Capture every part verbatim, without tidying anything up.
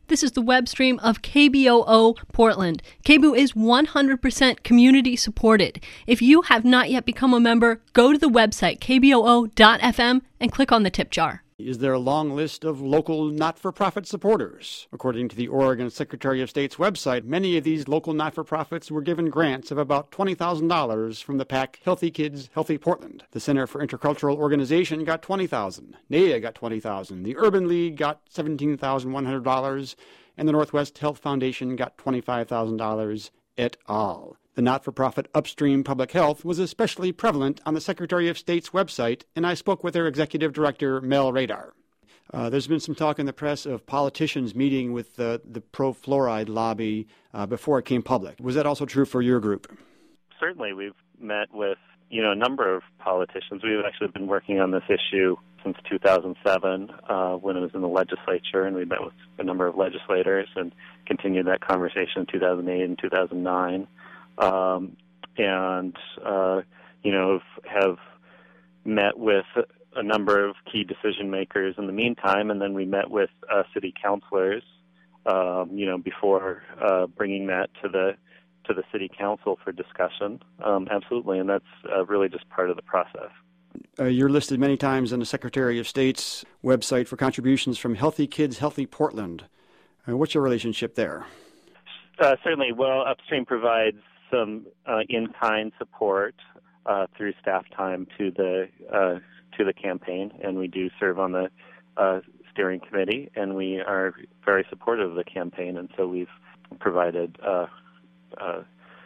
This is the web stream of K B O O Portland. K B O O is one hundred percent community supported. If you have not yet become a member, go to the website k b o o dot f m and click on the tip jar. Is there a long list of local not-for-profit supporters? According to the Oregon Secretary of State's website, many of these local not-for-profits were given grants of about twenty thousand dollars from the PAC Healthy Kids, Healthy Portland. The Center for Intercultural Organization got twenty thousand dollars. N E A got twenty thousand dollars. The Urban League got seventeen thousand one hundred dollars. And the Northwest Health Foundation got twenty-five thousand dollars et al. The not-for-profit Upstream Public Health was especially prevalent on the Secretary of State's website, and I spoke with their executive director, Mel Radar. Uh, there's been some talk in the press of politicians meeting with the, the pro-fluoride lobby uh, before it came public. Was that also true for your group? Certainly. We've met with, you know, a number of politicians. We've actually been working on this issue since two thousand seven uh, when it was in the legislature, and we met with a number of legislators and continued that conversation in two thousand eight and two thousand nine. Um, and, uh, you know, have met with a number of key decision makers in the meantime, and then we met with uh, city councilors, um, you know, before uh, bringing that to the to the city council for discussion. Um, absolutely, and that's uh, really just part of the process. Uh, you're listed many times on the Secretary of State's website for contributions from Healthy Kids, Healthy Portland. Uh, what's your relationship there? Uh, certainly. Well, Upstream provides some uh, in-kind support uh, through staff time to the uh, to the campaign, and we do serve on the uh, steering committee, and we are very supportive of the campaign, and so we've provided uh, uh,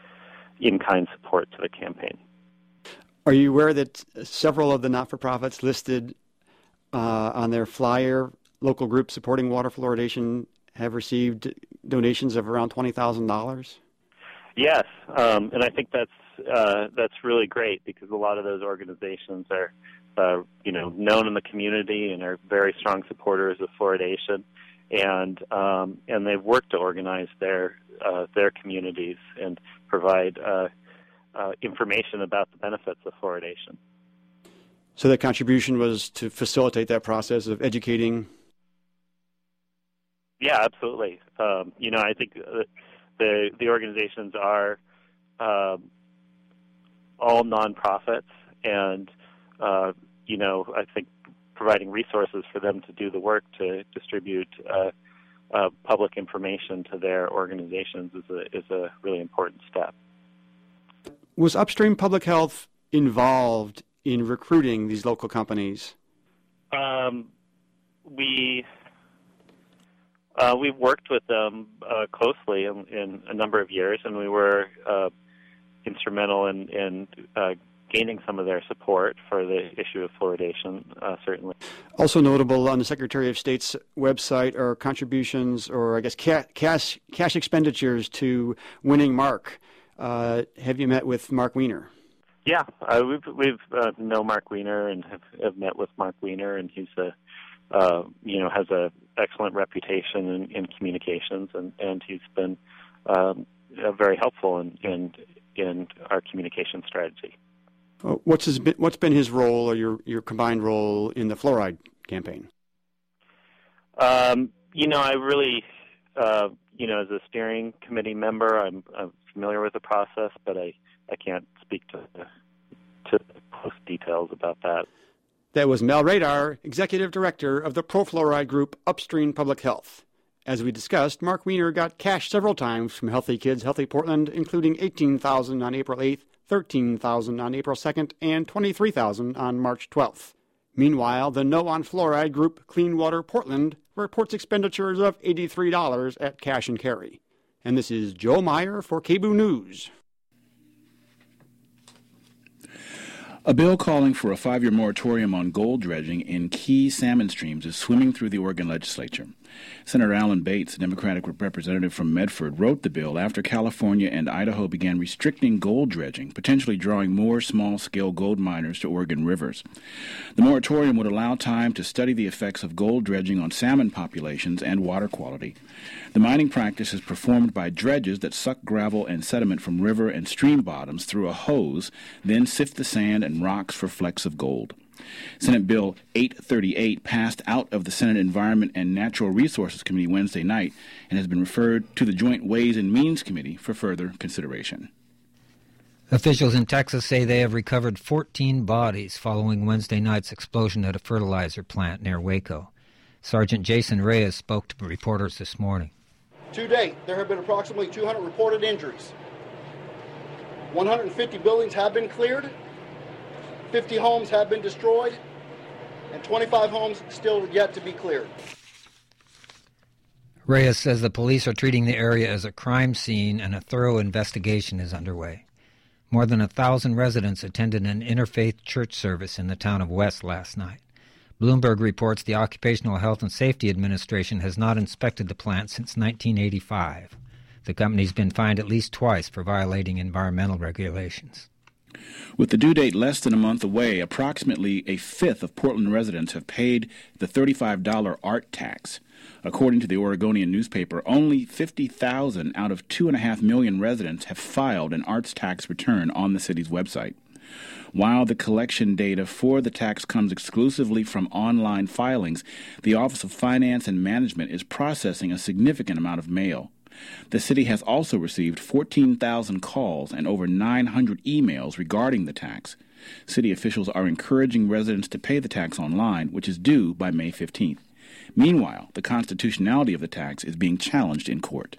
in-kind support to the campaign. Are you aware that several of the not-for-profits listed uh, on their flyer, local groups supporting water fluoridation, have received donations of around twenty thousand dollars? Yes, um, and I think that's uh, that's really great because a lot of those organizations are, uh, you know, known in the community and are very strong supporters of fluoridation, and um, and they've worked to organize their uh, their communities and provide uh, uh, information about the benefits of fluoridation. So that contribution was to facilitate that process of educating. Yeah, absolutely. Um, you know, I think uh, the the organizations are uh, all nonprofits, and uh, you know, I think providing resources for them to do the work to distribute uh, uh, public information to their organizations is a is a really important step. Was Upstream Public Health involved in recruiting these local companies? Um, we. Uh, we've worked with them uh, closely in, in a number of years, and we were uh, instrumental in, in uh, gaining some of their support for the issue of fluoridation, uh, certainly. Also notable on the Secretary of State's website are contributions, or I guess ca- cash cash expenditures to Winning Mark. Uh, have you met with Mark Weiner? Yeah, uh, we've we've uh, know Mark Weiner and have, have met with Mark Weiner, and he's a Uh, you know, has a excellent reputation in, in communications, and, and he's been um, uh, very helpful in, in in our communication strategy. Uh, what's his been, what's been his role, or your your combined role in the fluoride campaign? Um, you know, I really, uh, you know, as a steering committee member, I'm, I'm familiar with the process, but I, I can't speak to to close details about that. That was Mel Radar, Executive Director of the pro-fluoride group Upstream Public Health. As we discussed, Mark Weiner got cash several times from Healthy Kids, Healthy Portland, including eighteen thousand dollars on April eighth, thirteen thousand dollars on April second, and twenty-three thousand dollars on March twelfth. Meanwhile, the No on Fluoride group Clean Water Portland reports expenditures of eighty-three dollars at cash and carry. And this is Joe Meyer for K B O O News. A bill calling for a five-year moratorium on gold dredging in key salmon streams is swimming through the Oregon legislature. Senator Alan Bates, a Democratic representative from Medford, wrote the bill after California and Idaho began restricting gold dredging, potentially drawing more small-scale gold miners to Oregon rivers. The moratorium would allow time to study the effects of gold dredging on salmon populations and water quality. The mining practice is performed by dredges that suck gravel and sediment from river and stream bottoms through a hose, then sift the sand and rocks for flecks of gold. Senate Bill eight thirty-eight passed out of the Senate Environment and Natural Resources Committee Wednesday night and has been referred to the Joint Ways and Means Committee for further consideration. Officials in Texas say they have recovered fourteen bodies following Wednesday night's explosion at a fertilizer plant near Waco. Sergeant Jason Reyes spoke to reporters this morning. To date, there have been approximately two hundred reported injuries. one hundred fifty buildings have been cleared, fifty homes have been destroyed, and twenty-five homes still yet to be cleared. Reyes says the police are treating the area as a crime scene and a thorough investigation is underway. More than a thousand residents attended an interfaith church service in the town of West last night. Bloomberg reports the Occupational Health and Safety Administration has not inspected the plant since nineteen eighty-five. The company's been fined at least twice for violating environmental regulations. With the due date less than a month away, approximately a fifth of Portland residents have paid the thirty-five dollars art tax. According to the Oregonian newspaper, only fifty thousand out of two point five million residents have filed an arts tax return on the city's website. While the collection data for the tax comes exclusively from online filings, the Office of Finance and Management is processing a significant amount of mail. The city has also received fourteen thousand calls and over nine hundred emails regarding the tax. City officials are encouraging residents to pay the tax online, which is due by May fifteenth. Meanwhile, the constitutionality of the tax is being challenged in court.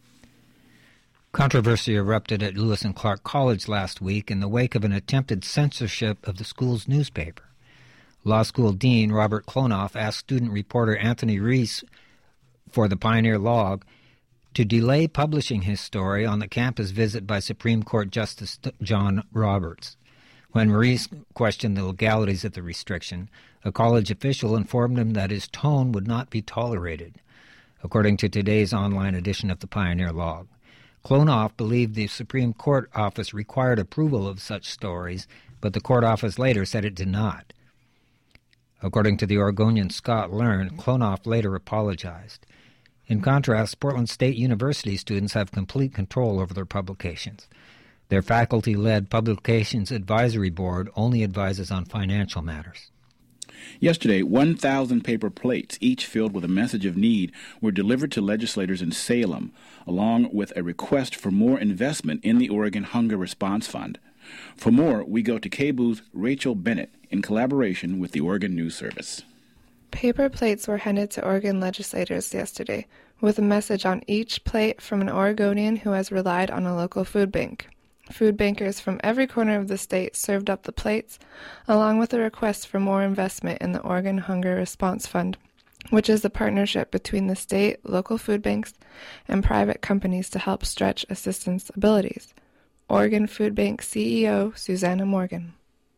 Controversy erupted at Lewis and Clark College last week in the wake of an attempted censorship of the school's newspaper. Law school dean Robert Klonoff asked student reporter Anthony Reese for the Pioneer Log to delay publishing his story on the campus visit by Supreme Court Justice John Roberts. When Reese questioned the legalities of the restriction, a college official informed him that his tone would not be tolerated, according to today's online edition of the Pioneer Log. Klonoff believed the Supreme Court office required approval of such stories, but the court office later said it did not. According to the Oregonian Scott Learn, Klonoff later apologized. In contrast, Portland State University students have complete control over their publications. Their faculty-led Publications Advisory Board only advises on financial matters. Yesterday, one thousand paper plates, each filled with a message of need, were delivered to legislators in Salem, along with a request for more investment in the Oregon Hunger Response Fund. For more, we go to K B O O's Rachel Bennett in collaboration with the Oregon News Service. Paper plates were handed to Oregon legislators yesterday, with a message on each plate from an Oregonian who has relied on a local food bank. Food bankers from every corner of the state served up the plates, along with a request for more investment in the Oregon Hunger Response Fund, which is a partnership between the state, local food banks, and private companies to help stretch assistance abilities. Oregon Food Bank C E O Susanna Morgan.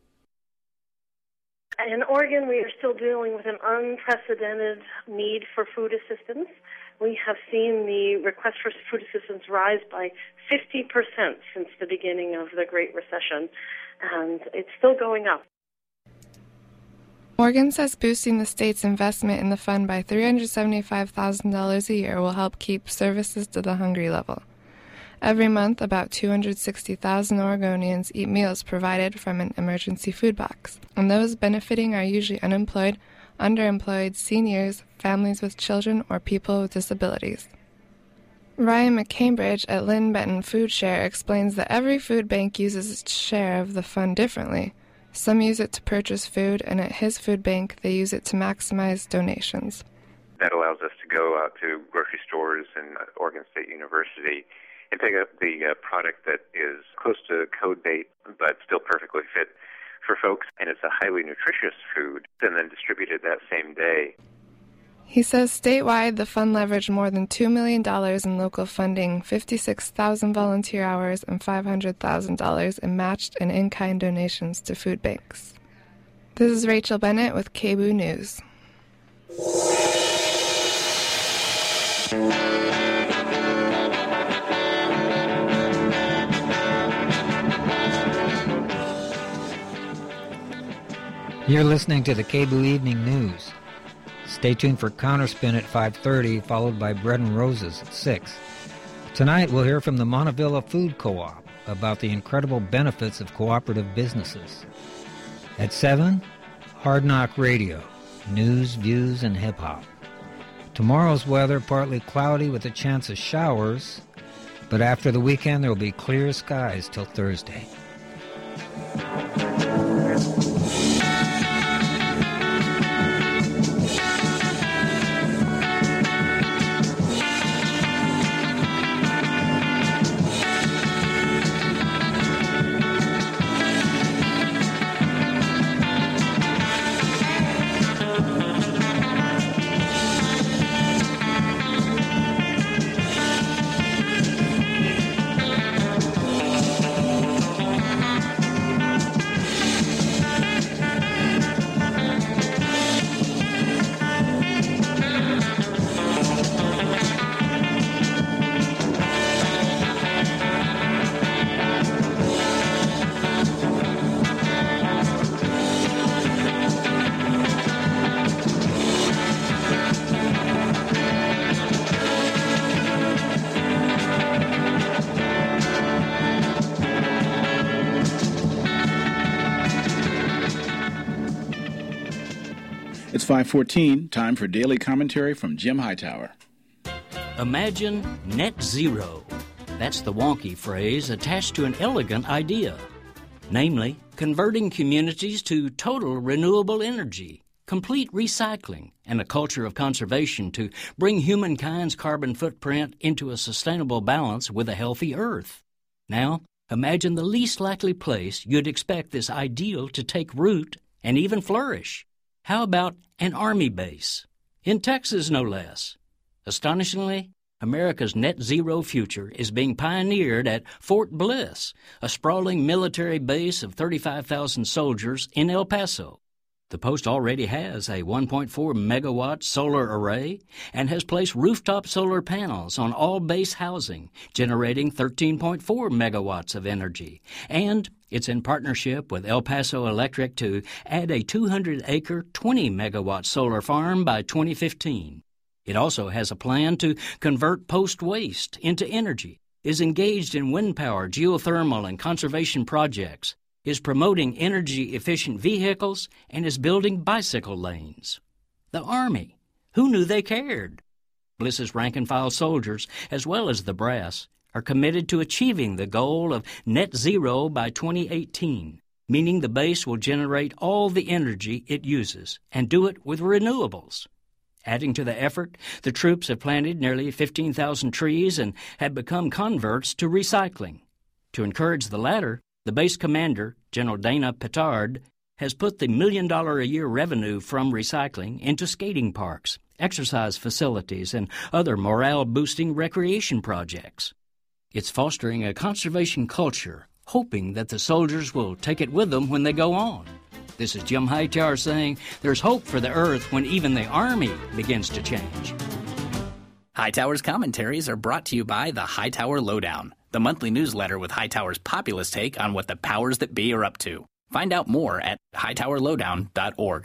In Oregon, we are still dealing with an unprecedented need for food assistance. We have seen the request for food assistance rise by fifty percent since the beginning of the Great Recession, and it's still going up. Morgan says boosting the state's investment in the fund by three hundred seventy-five thousand dollars a year will help keep services to the hungry level. Every month, about two hundred sixty thousand Oregonians eat meals provided from an emergency food box, and those benefiting are usually unemployed, underemployed, seniors, families with children, or people with disabilities. Ryan McCambridge at Lynn Benton Food Share explains that every food bank uses its share of the fund differently. Some use it to purchase food, and at his food bank, they use it to maximize donations. That allows us to go out to grocery stores and Oregon State University and pick up the uh, product that is close to code date but still perfectly fit for folks, and it's a highly nutritious food, and then distributed that same day. He says statewide, the fund leveraged more than two million dollars in local funding, fifty-six thousand volunteer hours, and five hundred thousand dollars in matched and in-kind donations to food banks. This is Rachel Bennett with K B O O News. You're listening to the K B O O Evening News. Stay tuned for Counterspin at five thirty, followed by Bread and Roses at six. Tonight we'll hear from the Montevilla Food Co-op about the incredible benefits of cooperative businesses. At seven, Hard Knock Radio, news, views, and hip-hop. Tomorrow's weather partly cloudy with a chance of showers, but after the weekend there will be clear skies till Thursday. It's five fourteen, time for daily commentary from Jim Hightower. Imagine net zero. That's the wonky phrase attached to an elegant idea, namely converting communities to total renewable energy, complete recycling, and a culture of conservation to bring humankind's carbon footprint into a sustainable balance with a healthy Earth. Now, imagine the least likely place you'd expect this ideal to take root and even flourish. How about an Army base? In Texas, no less. Astonishingly, America's net zero future is being pioneered at Fort Bliss, a sprawling military base of thirty-five thousand soldiers in El Paso. The post already has a one point four megawatt solar array and has placed rooftop solar panels on all base housing, generating thirteen point four megawatts of energy. And it's in partnership with El Paso Electric to add a two hundred acre, twenty megawatt solar farm by twenty fifteen. It also has a plan to convert post-waste into energy, is engaged in wind power, geothermal, and conservation projects, is promoting energy-efficient vehicles, and is building bicycle lanes. The Army. Who knew they cared? Bliss's rank-and-file soldiers, as well as the brass, are committed to achieving the goal of net zero by twenty eighteen, meaning the base will generate all the energy it uses and do it with renewables. Adding to the effort, the troops have planted nearly fifteen thousand trees and have become converts to recycling. To encourage the latter, the base commander, General Dana Petard, has put the million-dollar-a-year revenue from recycling into skating parks, exercise facilities, and other morale-boosting recreation projects. It's fostering a conservation culture, hoping that the soldiers will take it with them when they go on. This is Jim Hightower saying there's hope for the Earth when even the Army begins to change. Hightower's commentaries are brought to you by the Hightower Lowdown, the monthly newsletter with Hightower's populist take on what the powers that be are up to. Find out more at hightower lowdown dot org.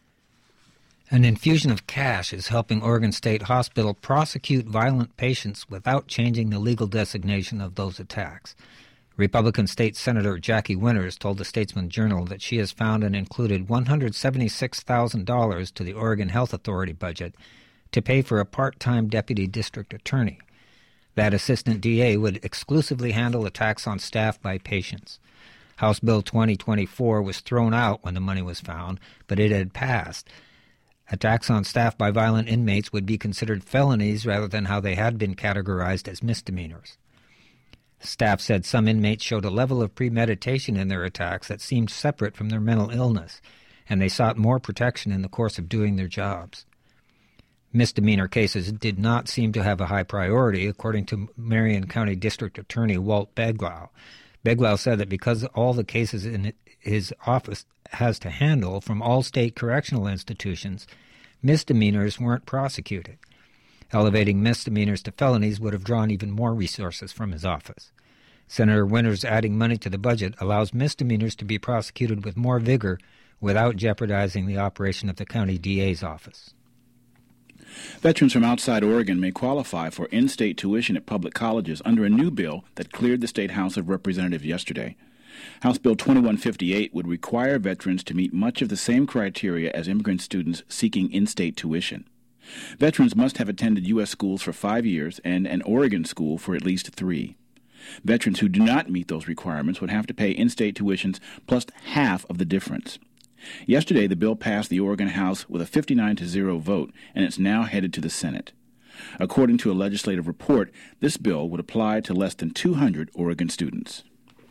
An infusion of cash is helping Oregon State Hospital prosecute violent patients without changing the legal designation of those attacks. Republican State Senator Jackie Winters told the Statesman Journal that she has found and included one hundred seventy-six thousand dollars to the Oregon Health Authority budget to pay for a part-time deputy district attorney. That assistant D A would exclusively handle attacks on staff by patients. House Bill twenty twenty-four was thrown out when the money was found, but it had passed. Attacks on staff by violent inmates would be considered felonies rather than how they had been categorized as misdemeanors. Staff said some inmates showed a level of premeditation in their attacks that seemed separate from their mental illness, and they sought more protection in the course of doing their jobs. Misdemeanor cases did not seem to have a high priority, according to Marion County District Attorney Walt Beglau. Beglau said that because all the cases in his office has to handle from all state correctional institutions, misdemeanors weren't prosecuted. Elevating misdemeanors to felonies would have drawn even more resources from his office. Senator Winters adding money to the budget allows misdemeanors to be prosecuted with more vigor without jeopardizing the operation of the county D A's office. Veterans from outside Oregon may qualify for in-state tuition at public colleges under a new bill that cleared the State House of Representatives yesterday. House Bill twenty-one fifty-eight would require veterans to meet much of the same criteria as immigrant students seeking in-state tuition. Veterans must have attended U S schools for five years and an Oregon school for at least three. Veterans who do not meet those requirements would have to pay in-state tuitions plus half of the difference. Yesterday, the bill passed the Oregon House with a fifty-nine to zero vote, and it's now headed to the Senate. According to a legislative report, this bill would apply to less than two hundred Oregon students.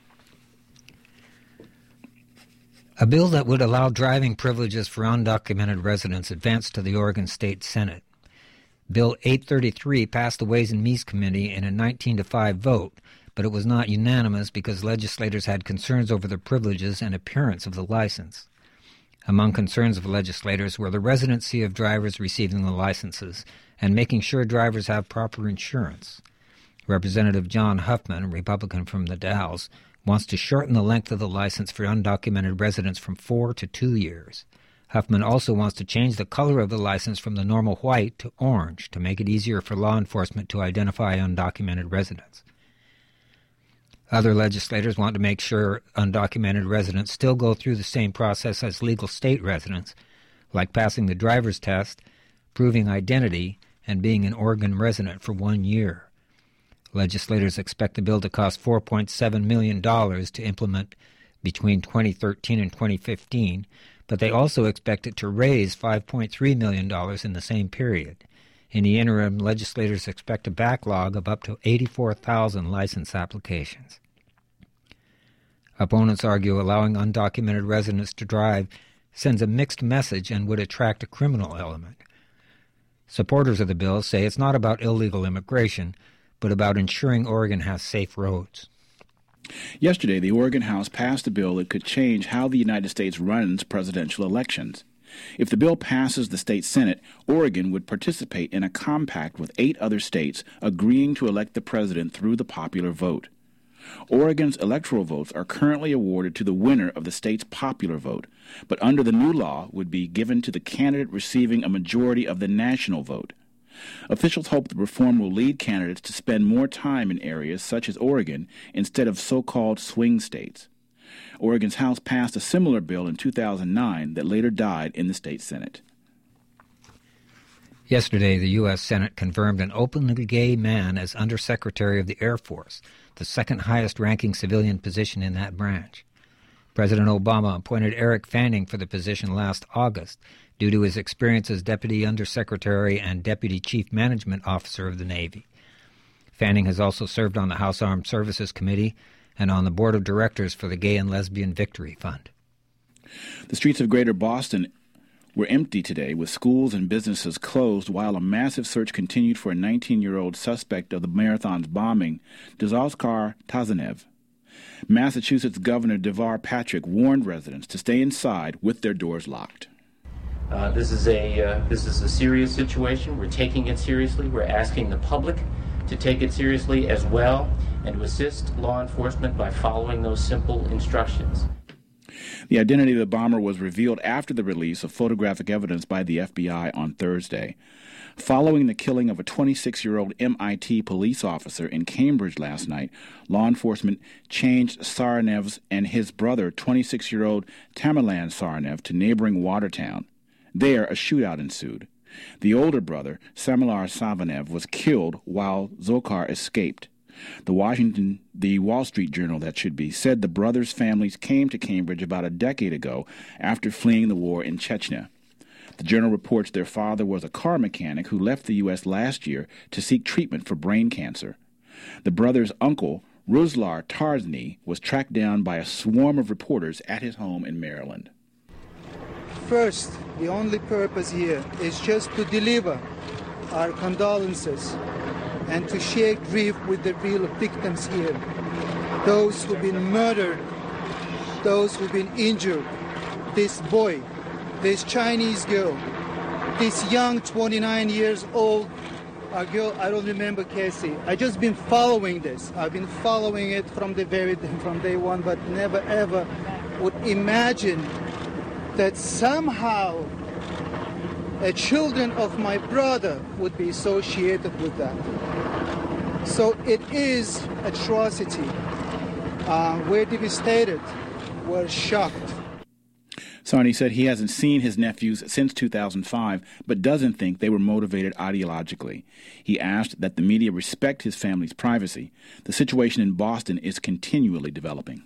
A bill that would allow driving privileges for undocumented residents advanced to the Oregon State Senate. Bill eight thirty-three passed the Ways and Means Committee in a nineteen to five vote, but it was not unanimous because legislators had concerns over the privileges and appearance of the license. Among concerns of legislators were the residency of drivers receiving the licenses and making sure drivers have proper insurance. Representative John Huffman, a Republican from the Dalles, wants to shorten the length of the license for undocumented residents from four to two years. Huffman also wants to change the color of the license from the normal white to orange to make it easier for law enforcement to identify undocumented residents. Other legislators want to make sure undocumented residents still go through the same process as legal state residents, like passing the driver's test, proving identity, and being an Oregon resident for one year. Legislators expect the bill to cost four point seven million dollars to implement between twenty thirteen and twenty fifteen, but they also expect it to raise five point three million dollars in the same period. In the interim, legislators expect a backlog of up to eighty-four thousand license applications. Opponents argue allowing undocumented residents to drive sends a mixed message and would attract a criminal element. Supporters of the bill say it's not about illegal immigration, but about ensuring Oregon has safe roads. Yesterday, the Oregon House passed a bill that could change how the United States runs presidential elections. If the bill passes the state Senate, Oregon would participate in a compact with eight other states agreeing to elect the president through the popular vote. Oregon's electoral votes are currently awarded to the winner of the state's popular vote, but under the new law would be given to the candidate receiving a majority of the national vote. Officials hope the reform will lead candidates to spend more time in areas such as Oregon instead of so-called swing states. Oregon's House passed a similar bill in two thousand nine that later died in the state Senate. Yesterday, the U S Senate confirmed an openly gay man as Undersecretary of the Air Force, the second highest-ranking civilian position in that branch. President Obama appointed Eric Fanning for the position last August due to his experience as Deputy Undersecretary and Deputy Chief Management Officer of the Navy. Fanning has also served on the House Armed Services Committee and on the Board of Directors for the Gay and Lesbian Victory Fund. The streets of Greater Boston were empty today, with schools and businesses closed while a massive search continued for a nineteen-year-old suspect of the marathon's bombing, Dzhokhar Tazanev. Massachusetts Governor DeVar Patrick warned residents to stay inside with their doors locked. Uh, this is a uh, this is a serious situation. We're taking it seriously. We're asking the public to take it seriously as well and to assist law enforcement by following those simple instructions. The identity of the bomber was revealed after the release of photographic evidence by the F B I on Thursday. Following the killing of a twenty-six-year-old M I T police officer in Cambridge last night, law enforcement changed Saranev's and his brother, twenty-six-year-old Tamerlan Saranev, to neighboring Watertown. There, a shootout ensued. The older brother, Samilar Savanev, was killed while Dzhokhar escaped. The Washington, the Wall Street Journal, that should be, said the brothers' families came to Cambridge about a decade ago after fleeing the war in Chechnya. The Journal reports their father was a car mechanic who left the U S last year to seek treatment for brain cancer. The brothers' uncle, Ruslar Tarzny, was tracked down by a swarm of reporters at his home in Maryland. First, the only purpose here is just to deliver our condolences and to share grief with the real victims here. Those who've been murdered, those who've been injured, this boy, this Chinese girl, this young twenty-nine years old uh, girl, I don't remember Casey. I just been following this. I've been following it from the very from day one, but never ever would imagine that somehow a children of my brother would be associated with that. So it is atrocity. Uh, we're devastated. We're shocked. Sarney said he hasn't seen his nephews since two thousand five, but doesn't think they were motivated ideologically. He asked that the media respect his family's privacy. The situation in Boston is continually developing.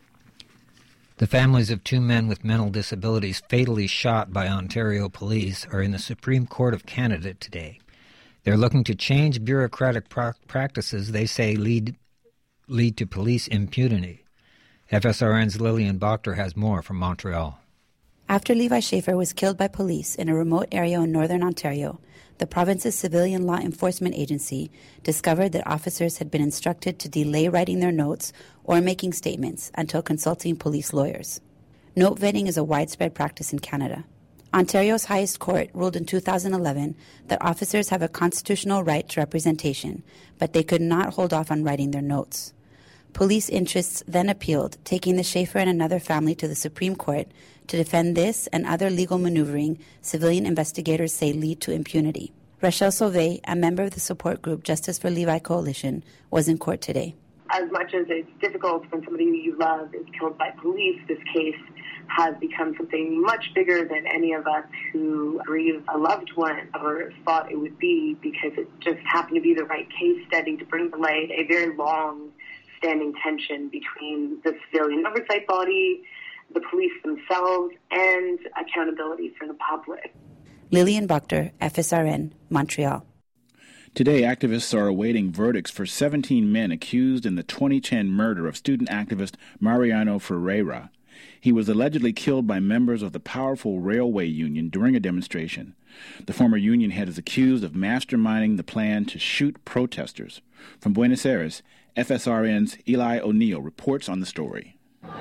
The families of two men with mental disabilities fatally shot by Ontario police are in the Supreme Court of Canada today. They're looking to change bureaucratic pra- practices they say lead lead to police impunity. F S R N's Lillian Bochter has more from Montreal. After Levi Schaefer was killed by police in a remote area in northern Ontario, the province's civilian law enforcement agency discovered that officers had been instructed to delay writing their notes or making statements until consulting police lawyers. Note vetting is a widespread practice in Canada. Ontario's highest court ruled in two thousand eleven that officers have a constitutional right to representation, but they could not hold off on writing their notes. Police interests then appealed, taking the Schaefer and another family to the Supreme Court to defend this and other legal maneuvering civilian investigators say lead to impunity. Rachel Sauvé, a member of the support group Justice for Levi Coalition, was in court today. As much as it's difficult when somebody who you love is killed by police, this case has become something much bigger than any of us who grieve a loved one ever thought it would be, because it just happened to be the right case study to bring to light a very long-standing tension between the civilian oversight body, the police themselves, and accountability for the public. Lillian Bochter, F S R N, Montreal. Today, activists are awaiting verdicts for seventeen men accused in the twenty ten murder of student activist Mariano Ferreira. He was allegedly killed by members of the powerful railway union during a demonstration. The former union head is accused of masterminding the plan to shoot protesters. From Buenos Aires, F S R N's Eli O'Neill reports on the story.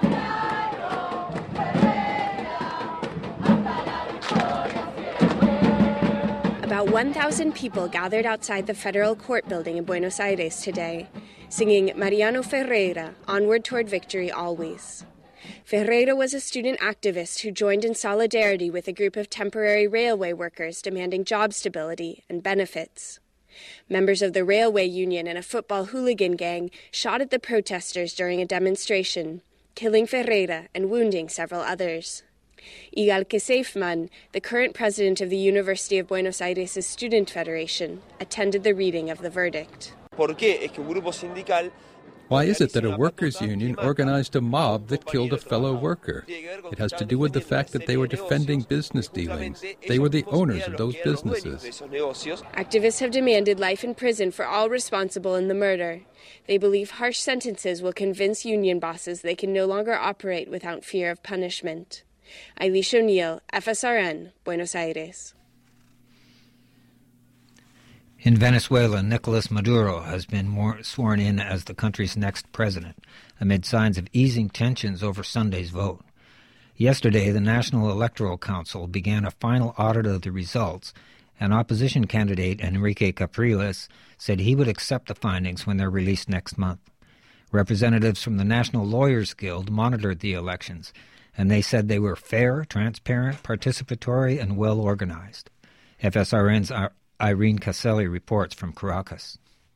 About one thousand people gathered outside the federal court building in Buenos Aires today, singing Mariano Ferreira, Onward Toward Victory Always. Ferreira was a student activist who joined in solidarity with a group of temporary railway workers demanding job stability and benefits. Members of the railway union and a football hooligan gang shot at the protesters during a demonstration, killing Ferreira and wounding several others. Igalke Seifman, the current president of the University of Buenos Aires' Student Federation, attended the reading of the verdict. Why is it that a workers' union organized a mob that killed a fellow worker? It has to do with the fact that they were defending business dealings. They were the owners of those businesses. Activists have demanded life in prison for all responsible in the murder. They believe harsh sentences will convince union bosses they can no longer operate without fear of punishment. Eilish O'Neill, F S R N, Buenos Aires. In Venezuela, Nicolas Maduro has been more sworn in as the country's next president, amid signs of easing tensions over Sunday's vote. Yesterday, the National Electoral Council began a final audit of the results, and opposition candidate Enrique Capriles said he would accept the findings when they're released next month. Representatives from the National Lawyers Guild monitored the elections, and they said they were fair, transparent, participatory, and well-organized. F S R N's Irene Caselli reports from Caracas.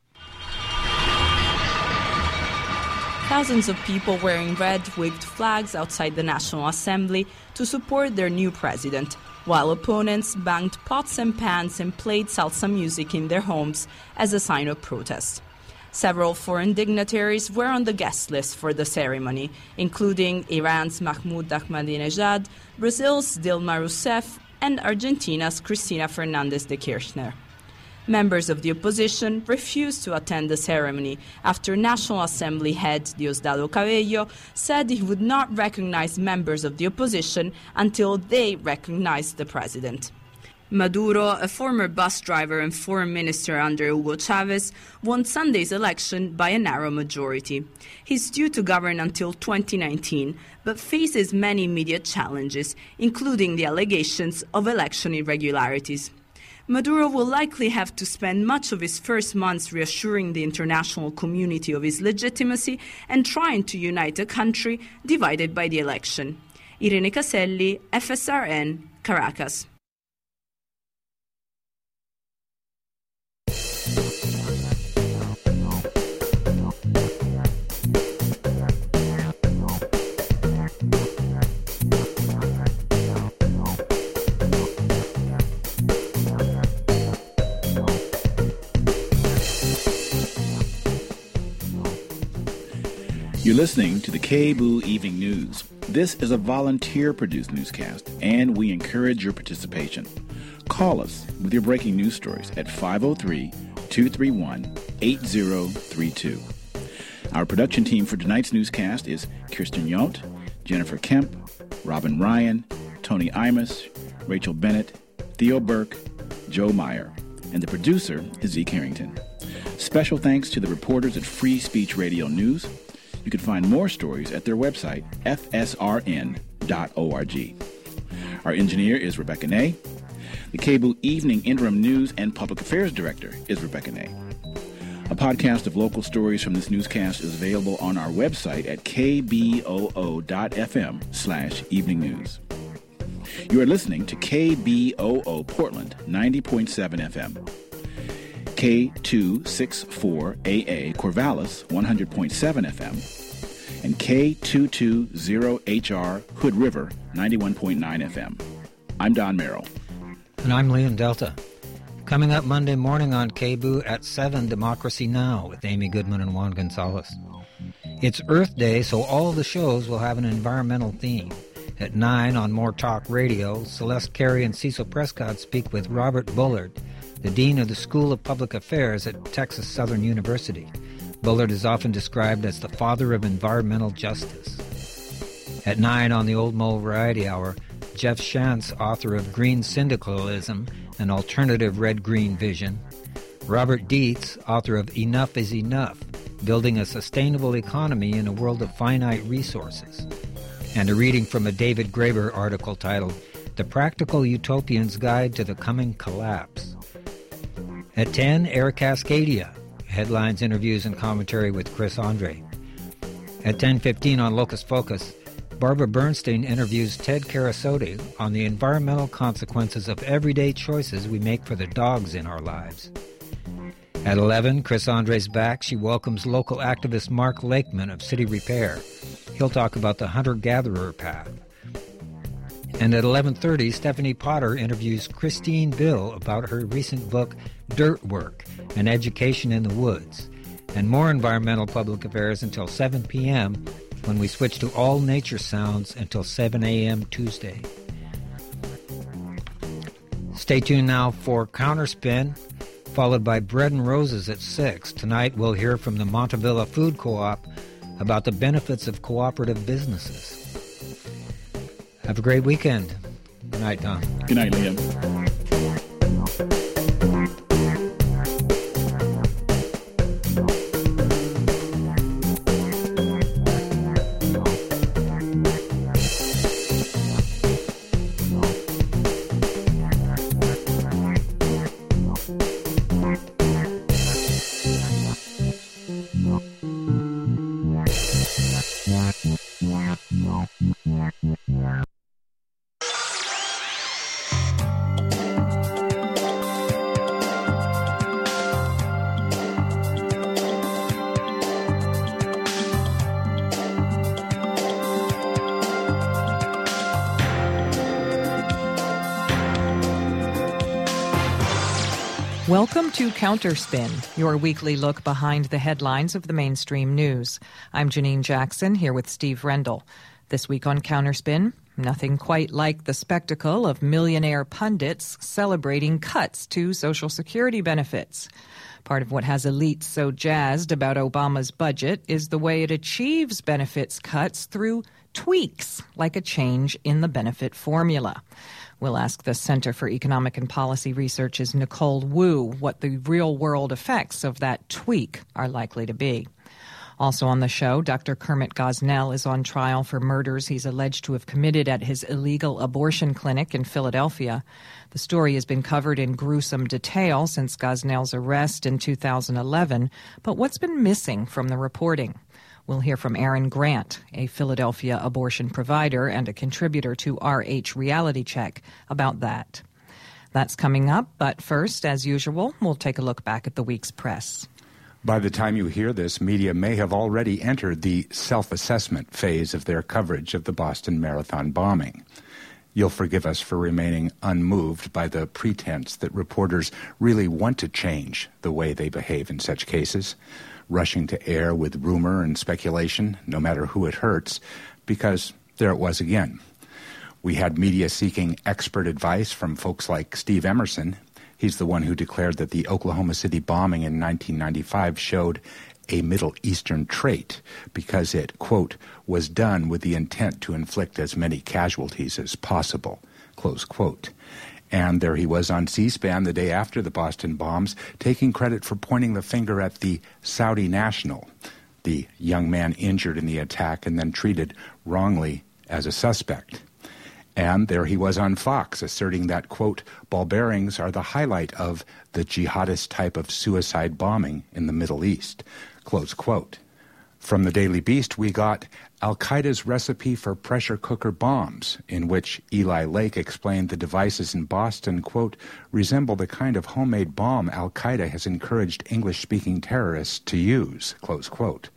Thousands of people wearing red waved flags outside the National Assembly to support their new president, while opponents banged pots and pans and played salsa music in their homes as a sign of protest. Several foreign dignitaries were on the guest list for the ceremony, including Iran's Mahmoud Ahmadinejad, Brazil's Dilma Rousseff, and Argentina's Cristina Fernández de Kirchner. Members of the opposition refused to attend the ceremony after National Assembly head Diosdado Cabello said he would not recognize members of the opposition until they recognized the president. Maduro, a former bus driver and foreign minister under Hugo Chavez, won Sunday's election by a narrow majority. He's due to govern until twenty nineteen, but faces many immediate challenges, including the allegations of election irregularities. Maduro will likely have to spend much of his first months reassuring the international community of his legitimacy and trying to unite a country divided by the election. Irene Caselli, F S R N, Caracas. You're listening to the K B O O Evening News. This is a volunteer-produced newscast, and we encourage your participation. Call us with your breaking news stories at five oh three, two three one, eight oh three two. Our production team for tonight's newscast is Kirsten Yount, Jennifer Kemp, Robin Ryan, Tony Imus, Rachel Bennett, Theo Burke, Joe Meyer, and the producer is Zeke Harrington. Special thanks to the reporters at Free Speech Radio News. You can find more stories at their website, f s r n dot org. Our engineer is Rebecca Ney. The K B O O Evening Interim News and Public Affairs Director is Rebecca Ney. A podcast of local stories from this newscast is available on our website at k b o o dot f m slash evening news. You are listening to K B O O Portland ninety point seven F M. K two sixty-four A A Corvallis one hundred point seven F M, and K two twenty H R Hood River ninety-one point nine F M. I'm Don Merrill. And I'm Leon Delta. Coming up Monday morning on K B O O at seven, Democracy Now! With Amy Goodman and Juan Gonzalez. It's Earth Day, so all the shows will have an environmental theme. At nine on More Talk Radio, Celeste Carey and Cecil Prescott speak with Robert Bullard, the Dean of the School of Public Affairs at Texas Southern University. Bullard is often described as the father of environmental justice. At nine on the Old Mo Variety Hour, Jeff Shantz, author of Green Syndicalism, an alternative red-green vision. Robert Dietz, author of Enough is Enough, Building a Sustainable Economy in a World of Finite Resources. And a reading from a David Graeber article titled The Practical Utopian's Guide to the Coming Collapse. At ten, Air Cascadia, headlines, interviews, and commentary with Chris Andre. At ten fifteen on Locus Focus, Barbara Bernstein interviews Ted Carasotti on the environmental consequences of everyday choices we make for the dogs in our lives. At eleven, Chris Andre's back. She welcomes local activist Mark Lakeman of City Repair. He'll talk about the hunter-gatherer path. And at eleven thirty, Stephanie Potter interviews Christine Bill about her recent book, Dirt Work, An Education in the Woods. And more environmental public affairs until seven p.m., when we switch to all nature sounds until seven a.m. Tuesday. Stay tuned now for Counterspin, followed by Bread and Roses at six. Tonight we'll hear from the Montevilla Food Co-op about the benefits of cooperative businesses. Have a great weekend. Good night, Tom. Good night, Liam. Welcome to Counterspin, your weekly look behind the headlines of the mainstream news. I'm Janine Jackson, here with Steve Rendell. This week on Counterspin, nothing quite like the spectacle of millionaire pundits celebrating cuts to Social Security benefits. Part of what has elites so jazzed about Obama's budget is the way it achieves benefits cuts through tweaks, like a change in the benefit formula. We'll ask the Center for Economic and Policy Research's Nicole Wu what the real-world effects of that tweak are likely to be. Also on the show, Doctor Kermit Gosnell is on trial for murders he's alleged to have committed at his illegal abortion clinic in Philadelphia. The story has been covered in gruesome detail since Gosnell's arrest in two thousand eleven, but what's been missing from the reporting? We'll hear from Aaron Grant, a Philadelphia abortion provider and a contributor to R H Reality Check, about that. That's coming up, but first, as usual, we'll take a look back at the week's press. By the time you hear this, media may have already entered the self-assessment phase of their coverage of the Boston Marathon bombing. You'll forgive us for remaining unmoved by the pretense that reporters really want to change the way they behave in such cases. rushing to air with rumor and speculation, no matter who it hurts, because there it was again. We had media seeking expert advice from folks like Steve Emerson. He's the one who declared that the Oklahoma City bombing in nineteen ninety-five showed a Middle Eastern trait because it, quote, was done with the intent to inflict as many casualties as possible, close quote. And there he was on C-SPAN the day after the Boston bombs, taking credit for pointing the finger at the Saudi national, the young man injured in the attack and then treated wrongly as a suspect. And there he was on Fox, asserting that, quote, ball bearings are the highlight of the jihadist type of suicide bombing in the Middle East, close quote. From the Daily Beast, we got Al-Qaeda's recipe for pressure cooker bombs, in which Eli Lake explained the devices in Boston, quote, resemble the kind of homemade bomb Al-Qaeda has encouraged English-speaking terrorists to use, close quote.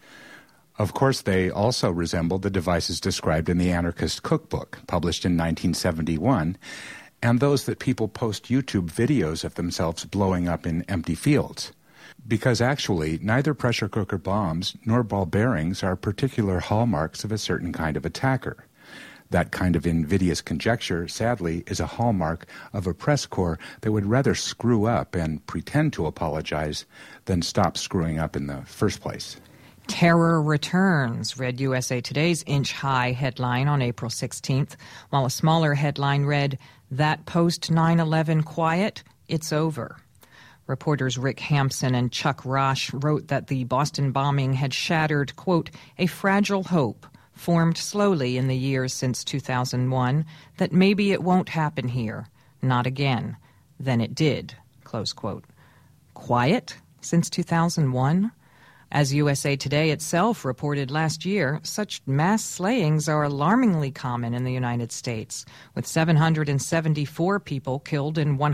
Of course, they also resemble the devices described in the Anarchist Cookbook, published in nineteen seventy-one, and those that people post YouTube videos of themselves blowing up in empty fields. Because actually, neither pressure cooker bombs nor ball bearings are particular hallmarks of a certain kind of attacker. That kind of invidious conjecture, sadly, is a hallmark of a press corps that would rather screw up and pretend to apologize than stop screwing up in the first place. Terror returns, read U S A Today's inch-high headline on April sixteenth, while a smaller headline read, that post nine eleven quiet, it's over. Reporters Rick Hampson and Chuck Rosh wrote that the Boston bombing had shattered, quote, a fragile hope formed slowly in the years since two thousand one that maybe it won't happen here, not again. Then it did, close quote. Quiet since two thousand one? As U S A Today itself reported last year, such mass slayings are alarmingly common in the United States, with seven hundred seventy-four people killed in one